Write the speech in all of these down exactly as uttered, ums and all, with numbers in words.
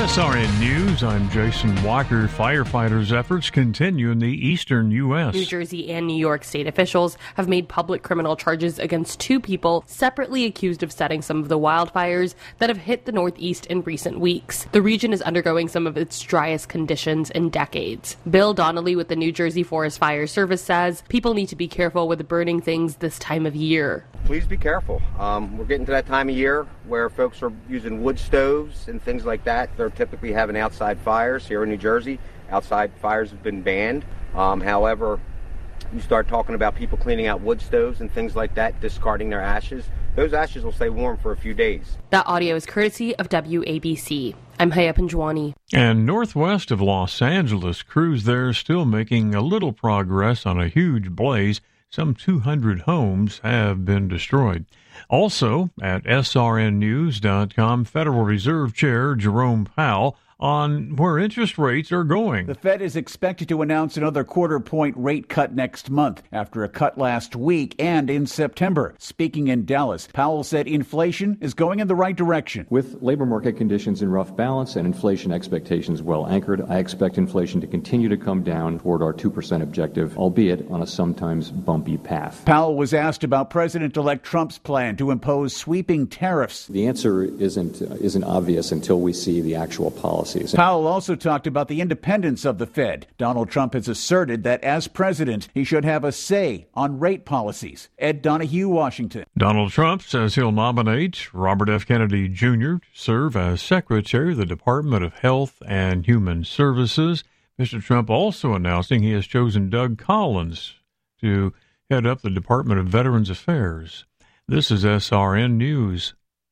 S R N News, I'm Jason Walker. Firefighters' efforts continue in the eastern U S. New Jersey and New York state officials have made public criminal charges against two people separately accused of setting some of the wildfires that have hit the Northeast in recent weeks. The region is undergoing some of its driest conditions in decades. Bill Donnelly with the New Jersey Forest Fire Service says people need to be careful with burning things this time of year. Please be careful. Um, we're getting to that time of year where folks are using wood stoves and things like that. They're typically having outside fires here in New Jersey. Outside fires have been banned. Um, however, you start talking about people cleaning out wood stoves and things like that, discarding their ashes. Those ashes will stay warm for a few days. That audio is courtesy of W A B C. I'm Haya Panjwani. And northwest of Los Angeles, crews there still making a little progress on a huge blaze. Some two hundred homes have been destroyed. Also, at S R N news dot com, Federal Reserve Chair Jerome Powell on where interest rates are going. The Fed is expected to announce another quarter-point rate cut next month after a cut last week and in September. Speaking in Dallas, Powell said inflation is going in the right direction. With labor market conditions in rough balance and inflation expectations well anchored, I expect inflation to continue to come down toward our two percent objective, albeit on a sometimes bumpy path. Powell was asked about President-elect Trump's plan to impose sweeping tariffs. The answer isn't, uh, isn't obvious until we see the actual policy. Powell also talked about the independence of the Fed. Donald Trump has asserted that as president, he should have a say on rate policies. Ed Donahue, Washington. Donald Trump says he'll nominate Robert F. Kennedy Junior to serve as Secretary of the Department of Health and Human Services. Mister Trump also announcing he has chosen Doug Collins to head up the Department of Veterans Affairs. This is S R N News.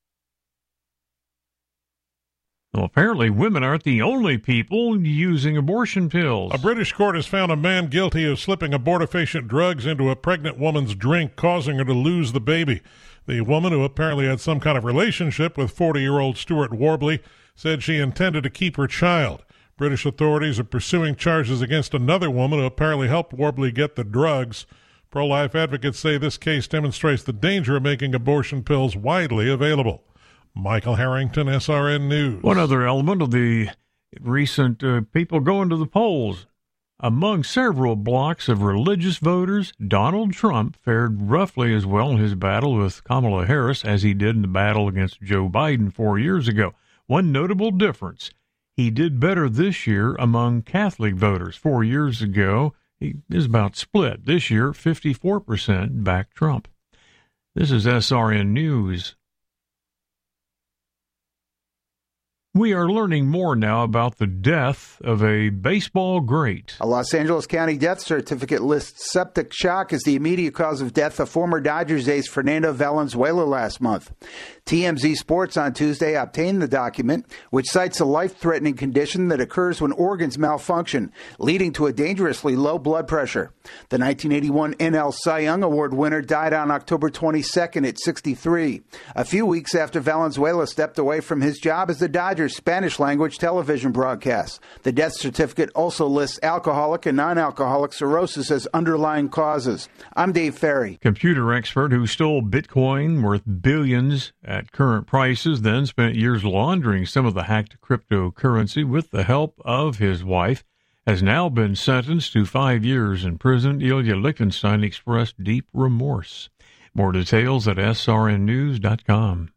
Well, apparently women aren't the only people using abortion pills. A British court has found a man guilty of slipping abortifacient drugs into a pregnant woman's drink, causing her to lose the baby. The woman, who apparently had some kind of relationship with forty-year-old Stuart Warbley, said she intended to keep her child. British authorities are pursuing charges against another woman who apparently helped Warbley get the drugs. Pro-life advocates say this case demonstrates the danger of making abortion pills widely available. Michael Harrington, S R N News. One other element of the recent uh, people going to the polls. Among several blocks of religious voters, Donald Trump fared roughly as well in his battle with Kamala Harris as he did in the battle against Joe Biden four years ago. One notable difference, he did better this year among Catholic voters. Four years ago, he is about split. This year, fifty-four percent back Trump. This is S R N News. We are learning more now about the death of a baseball great. A Los Angeles County death certificate lists septic shock as the immediate cause of death of former Dodgers ace Fernando Valenzuela last month. T M Z Sports on Tuesday obtained the document, which cites a life-threatening condition that occurs when organs malfunction, leading to a dangerously low blood pressure. The nineteen eighty-one N L Cy Young Award winner died on October twenty-second at sixty-three, a few weeks after Valenzuela stepped away from his job as the Dodgers Spanish-language television broadcast. The death certificate also lists alcoholic and non-alcoholic cirrhosis as underlying causes. I'm Dave Ferry. Computer expert who stole Bitcoin worth billions at current prices, then spent years laundering some of the hacked cryptocurrency with the help of his wife, has now been sentenced to five years in prison. Ilya Lichtenstein expressed deep remorse. More details at S R N news dot com.